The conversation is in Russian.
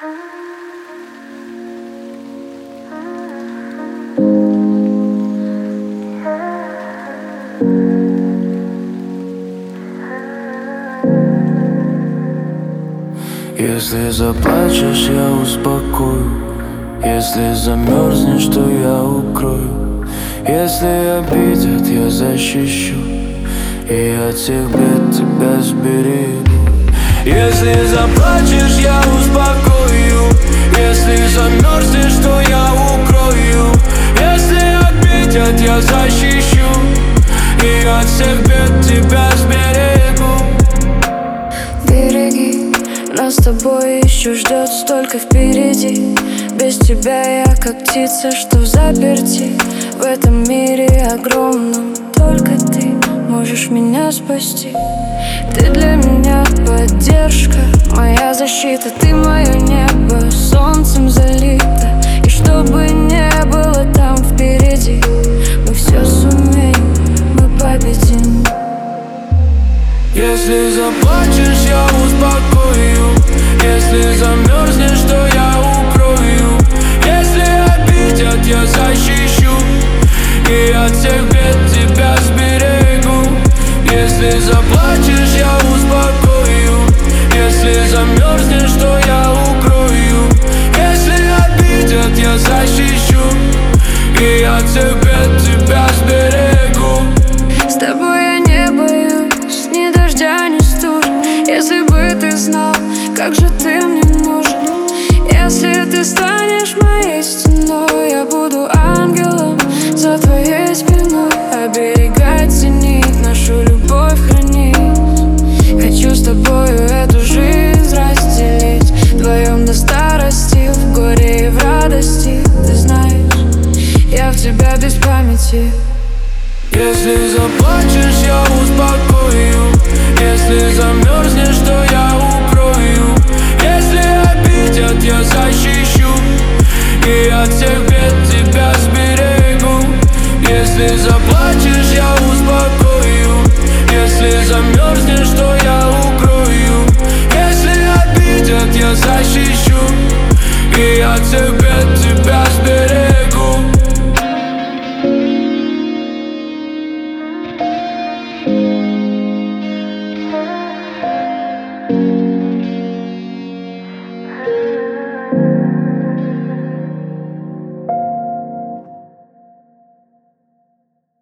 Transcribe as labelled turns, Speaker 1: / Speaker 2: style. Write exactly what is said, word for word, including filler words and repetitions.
Speaker 1: Если заплачешь, я успокою. Если замерзнешь, то я укрою. Если обидят, я защищу. И от всех бед тебя сберегу. Если заплачешь, я успокою. Если замерзнешь, то я укрою. Если обидят, я защищу. И от всех бед тебя сберегу.
Speaker 2: Береги, нас с тобой еще ждет столько впереди. Без тебя я как птица, что в заперти. В этом мире огромном только ты можешь меня спасти. Ты для меня поддержка, моя защита. Ты мое небо, солнцем залито. И что бы не было там впереди, мы все сумеем, мы победим.
Speaker 1: Если заплачешь, я успокою. Если замерзнешь, то я укрою. Если обидят, я защищу. И от всех бед тебя сберегу. Если заплачешь, я успокою. Если замерзнешь, то я укрою. Если обидят, я защищу. И от всех бед тебя сберегу.
Speaker 2: С тобой я не боюсь ни дождя, ни стужи. Если бы ты знал, как же ты мне нужен. Если ты станешь моей стеной, я буду ангелом за твоей спиной. Оберегать, ценить, нашу любовь хранить. Хочу с тобою эту жизнь разделить. Вдвоем до старости, в горе и в радости. Ты знаешь, я в тебя без памяти.
Speaker 1: Если заплачешь, я успокою. Если замерзнешь, то я укрою. Если обидят, я защищу. И от всех бед тебя сберегу. Если заплачешь, я успокою. Если замерзнешь, то я укрою. Если обидят, я защищу. И от всех бед